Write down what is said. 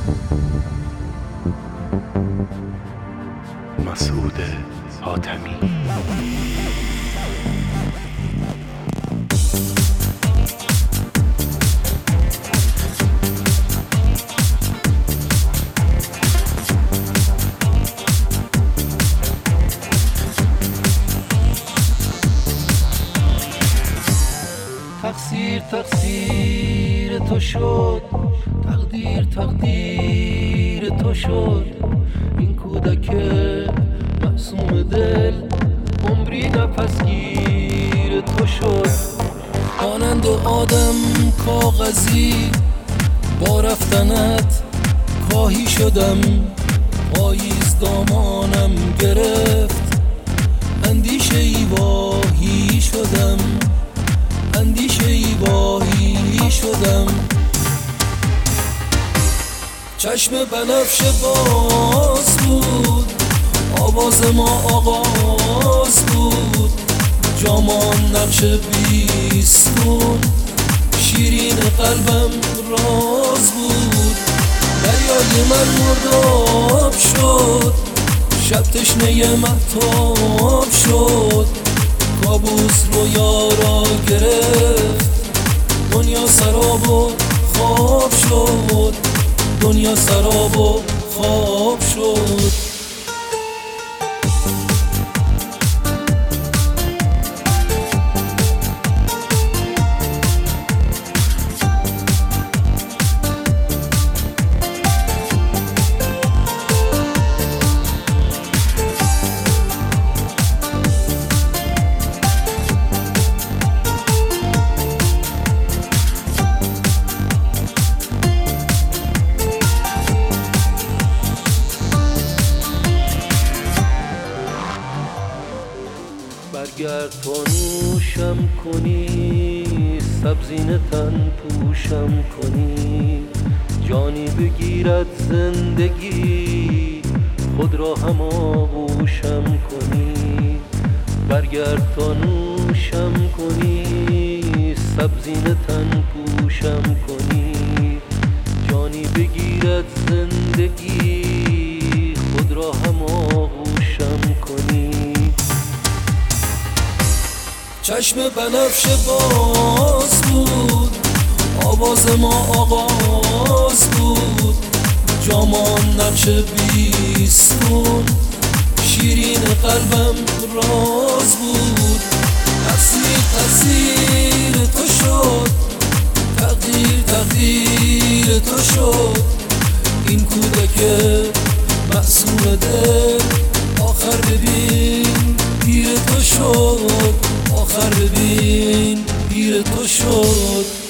مسعود حاتمی. تقصیر تقصیر تو شد، تقدیر تقدیر تو شد. این کودک معصوم دل عمری نفسگیر تو شد. مانند آدم کاغذی با رفتنت کاهی شدم. پاییز دامانم گرفت، اندیشه ای واهی شدم، اندیشه ای واهی شدم. چشم بنفش باز بود، آواز ما آغاز بود. جامان نقش بیستون، شیرین قلبم راز بود. دریای من مرداب شد، شب تشنه مهتاب شد. کابوس رویا را گرفت، دنیا سراب و خواب شد، دنیا سراب و خواب شد. برگرد تا نوشم کنی، سبزین تن پوشم کنی. جانی بگیرد زندگی، خود را هم آغوشم کنی. برگرد تا نوشم کنی، سبزین تن پوشم کنی. جانی بگیرد زندگی، خود را هم آغوشم کنی. چشم بنفش باز بود، آواز ما آغاز بود. جامان نقش بیستون، شیرین قلبم راز بود. تقصیر تقصیر تو شد، تقدیر تقدیر تو شد. این کودک معصوم دل آخر ببین پیر تو شد، آخر ببین پیر تو شد.